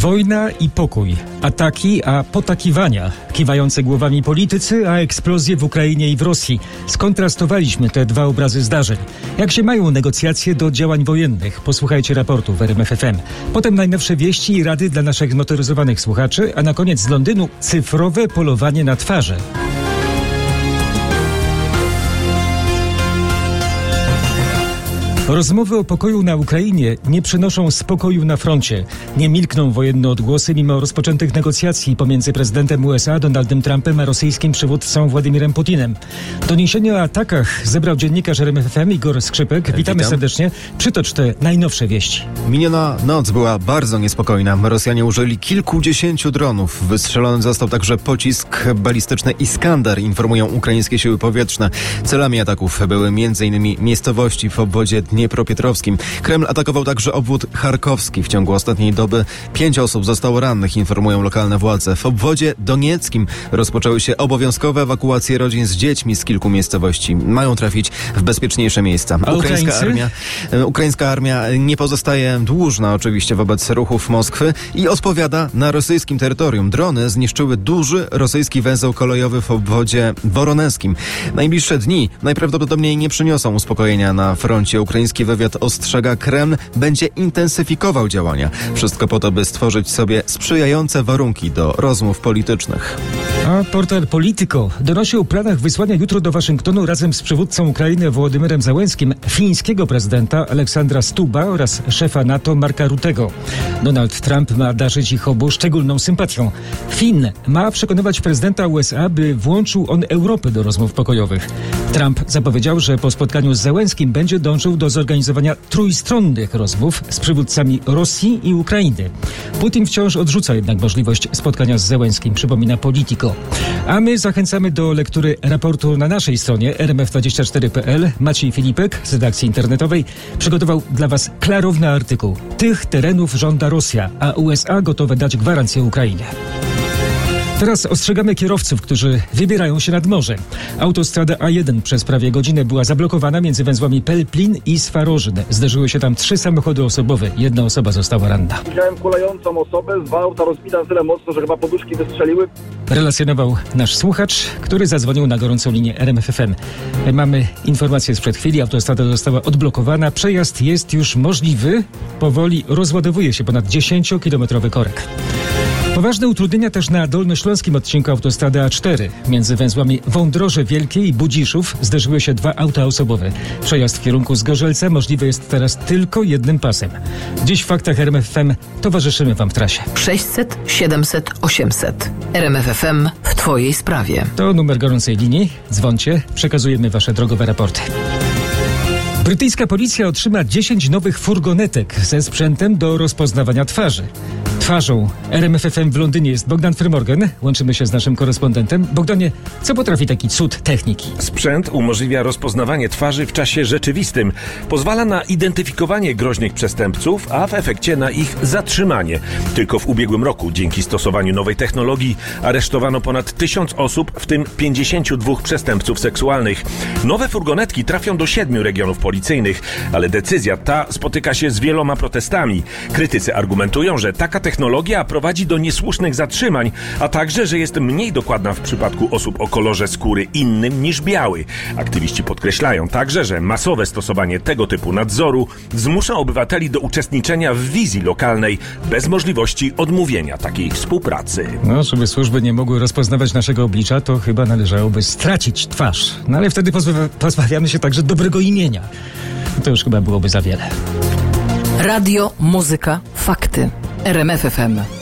Wojna i pokój, ataki, a potakiwania, kiwające głowami politycy, a eksplozje w Ukrainie i w Rosji. Skontrastowaliśmy te dwa obrazy zdarzeń. Jak się mają negocjacje do działań wojennych? Posłuchajcie raportu w RMF FM. Potem najnowsze wieści i rady dla naszych zmotoryzowanych słuchaczy, a na koniec z Londynu cyfrowe polowanie na twarze. Rozmowy o pokoju na Ukrainie nie przynoszą spokoju na froncie. Nie milkną wojenne odgłosy mimo rozpoczętych negocjacji pomiędzy prezydentem USA Donaldem Trumpem a rosyjskim przywódcą Władimirem Putinem. Doniesienie o atakach zebrał dziennikarz RMF FM Igor Skrzypek. Witamy serdecznie. Przytocz te najnowsze wieści. Miniona noc była bardzo niespokojna. Rosjanie użyli kilkudziesięciu dronów. Wystrzelony został także pocisk balistyczny Iskandar, informują ukraińskie siły powietrzne. Celami ataków były m.in. miejscowości w obwodzie Dniepropietrowskim. Kreml atakował także obwód charkowski. W ciągu ostatniej doby 5 osób zostało rannych, informują lokalne władze. W obwodzie donieckim rozpoczęły się obowiązkowe ewakuacje rodzin z dziećmi z kilku miejscowości. Mają trafić w bezpieczniejsze miejsca. Ukraińska armia nie pozostaje dłużna oczywiście wobec ruchów Moskwy i odpowiada na rosyjskim terytorium. Drony zniszczyły duży rosyjski węzeł kolejowy w obwodzie woroneskim. Najbliższe dni najprawdopodobniej nie przyniosą uspokojenia na froncie. Ukraiński wywiad ostrzega, Kreml będzie intensyfikował działania. Wszystko po to, by stworzyć sobie sprzyjające warunki do rozmów politycznych. A portal Politico donosi o planach wysłania jutro do Waszyngtonu razem z przywódcą Ukrainy Wołodymyrem Zełenskim fińskiego prezydenta Aleksandra Stuba oraz szefa NATO Marka Rutego. Donald Trump ma darzyć ich obu szczególną sympatią. Finn ma przekonywać prezydenta USA, by włączył on Europę do rozmów pokojowych. Trump zapowiedział, że po spotkaniu z Zełenskim będzie dążył do zorganizowania trójstronnych rozmów z przywódcami Rosji i Ukrainy. Putin wciąż odrzuca jednak możliwość spotkania z Zełenskim, przypomina Politico. A my zachęcamy do lektury raportu na naszej stronie rmf24.pl. Maciej Filipek z redakcji internetowej przygotował dla Was klarowny artykuł. Tych terenów żąda Rosja, a USA gotowe dać gwarancję Ukrainie. Teraz ostrzegamy kierowców, którzy wybierają się nad morze. Autostrada A1 przez prawie godzinę była zablokowana między węzłami Pelplin i Swarożyn. Zderzyły się tam 3 samochody osobowe. 1 osoba została ranna. Widziałem kulającą osobę, 2 auta rozbite na tyle mocno, że chyba poduszki wystrzeliły. Relacjonował nasz słuchacz, który zadzwonił na gorącą linię RMF FM. Mamy informację sprzed chwili. Autostrada została odblokowana. Przejazd jest już możliwy. Powoli rozładowuje się ponad 10-kilometrowy korek. Poważne utrudnienia też na dolnośląskim odcinku autostrady A4. Między węzłami Wądroże Wielkie i Budziszów zderzyły się 2 auta osobowe. Przejazd w kierunku Zgorzelca możliwy jest teraz tylko 1 pasem. Dziś w Faktach RMF FM towarzyszymy Wam w trasie. 600 700 800. RMF FM w Twojej sprawie. To numer gorącej linii. Dzwońcie, przekazujemy Wasze drogowe raporty. Brytyjska policja otrzyma 10 nowych furgonetek ze sprzętem do rozpoznawania twarzy. Twarzą RMF FM w Londynie jest Bogdan Frymorgan. Łączymy się z naszym korespondentem. Bogdanie, co potrafi taki cud techniki? Sprzęt umożliwia rozpoznawanie twarzy w czasie rzeczywistym. Pozwala na identyfikowanie groźnych przestępców, a w efekcie na ich zatrzymanie. Tylko w ubiegłym roku dzięki stosowaniu nowej technologii aresztowano ponad 1000 osób, w tym 52 przestępców seksualnych. Nowe furgonetki trafią do 7 regionów policyjnych, ale decyzja ta spotyka się z wieloma protestami. Krytycy argumentują, że taka technologia prowadzi do niesłusznych zatrzymań, a także, że jest mniej dokładna w przypadku osób o kolorze skóry innym niż biały. Aktywiści podkreślają także, że masowe stosowanie tego typu nadzoru zmusza obywateli do uczestniczenia w wizji lokalnej bez możliwości odmówienia takiej współpracy. No, żeby służby nie mogły rozpoznawać naszego oblicza, to chyba należałoby stracić twarz. No ale wtedy pozbawiamy się także dobrego imienia. To już chyba byłoby za wiele. Radio, muzyka, fakty. RMF FM.